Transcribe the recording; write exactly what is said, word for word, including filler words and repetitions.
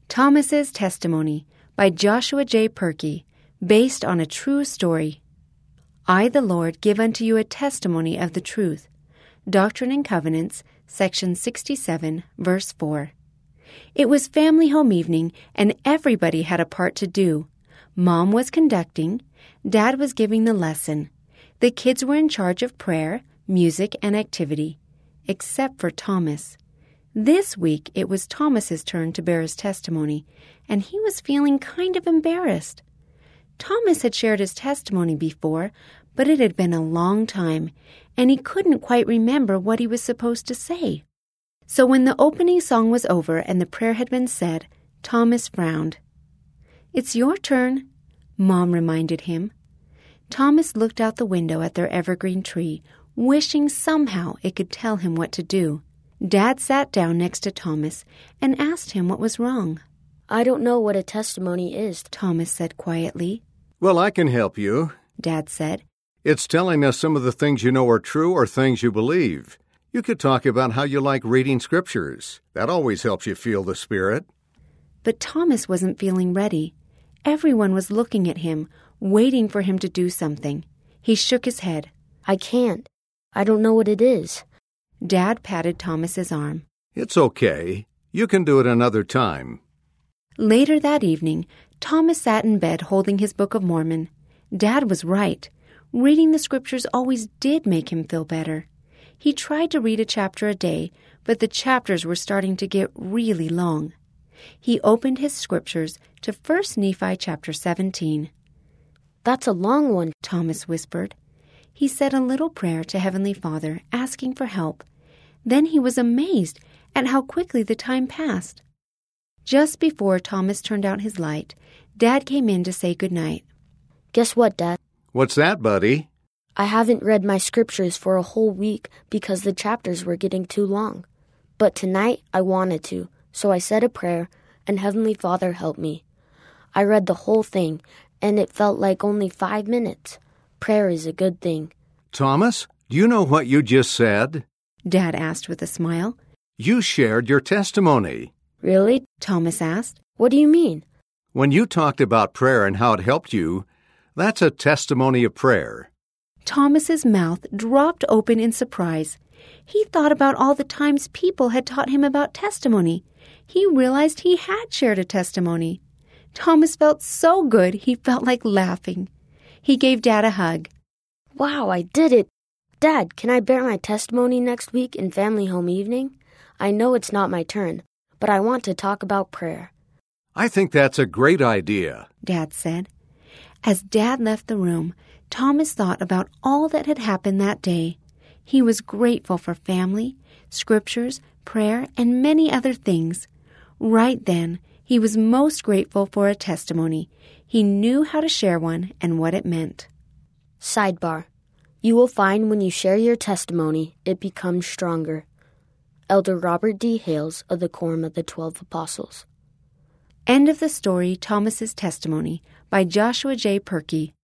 Thomas's Testimony by Joshua J. Perky, based on a true story. I, the Lord, give unto you a testimony of the truth. Doctrine and Covenants, section sixty-seven, verse four. It was family home evening, and everybody had a part to do. Mom was conducting, Dad was giving the lesson. The kids were in charge of prayer, music, and activity, except for Thomas. This week, it was Thomas's turn to bear his testimony, and he was feeling kind of embarrassed. Thomas had shared his testimony before, but it had been a long time, and he couldn't quite remember what he was supposed to say. So when the opening song was over and the prayer had been said, Thomas frowned. "It's your turn," Mom reminded him. Thomas looked out the window at their evergreen tree, wishing somehow it could tell him what to do. Dad sat down next to Thomas and asked him what was wrong. "I don't know what a testimony is," Thomas said quietly. "Well, I can help you," Dad said. "It's telling us some of the things you know are true or things you believe. You could talk about how you like reading scriptures. That always helps you feel the Spirit." But Thomas wasn't feeling ready. Everyone was looking at him, waiting for him to do something. He shook his head. "I can't. I don't know what it is." Dad patted Thomas's arm. "It's okay. You can do it another time." Later that evening, Thomas sat in bed holding his Book of Mormon. Dad was right. Reading the scriptures always did make him feel better. He tried to read a chapter a day, but the chapters were starting to get really long. He opened his scriptures to First Nephi chapter seventeen. "That's a long one," Thomas whispered. He said a little prayer to Heavenly Father, asking for help. Then he was amazed at how quickly the time passed. Just before Thomas turned out his light, Dad came in to say good night. "Guess what, Dad? "What's that, buddy?" I haven't read my scriptures for a whole week because the chapters were getting too long. But tonight I wanted to, so I said a prayer, and Heavenly Father helped me. I read the whole thing, and it felt like only five minutes. Prayer is a good thing." "Thomas, do you know what you just said?" Dad asked with a smile. "You shared your testimony." "Really?" Thomas asked. "What do you mean?" "When you talked about prayer and how it helped you, that's a testimony of prayer." Thomas's mouth dropped open in surprise. He thought about all the times people had taught him about testimony. He realized he had shared a testimony. Thomas felt so good he felt like laughing. He gave Dad a hug. "Wow, I did it! Dad, can I bear my testimony next week in family home evening? I know it's not my turn, but I want to talk about prayer." "I think that's a great idea," Dad said. As Dad left the room, Thomas thought about all that had happened that day. He was grateful for family, scriptures, prayer, and many other things. Right then, he was most grateful for a testimony. He knew how to share one and what it meant. Sidebar. You will find when you share your testimony, it becomes stronger. Elder Robert D. Hales of the Quorum of the Twelve Apostles. End of the story, Thomas's Testimony by Joshua J. Perky.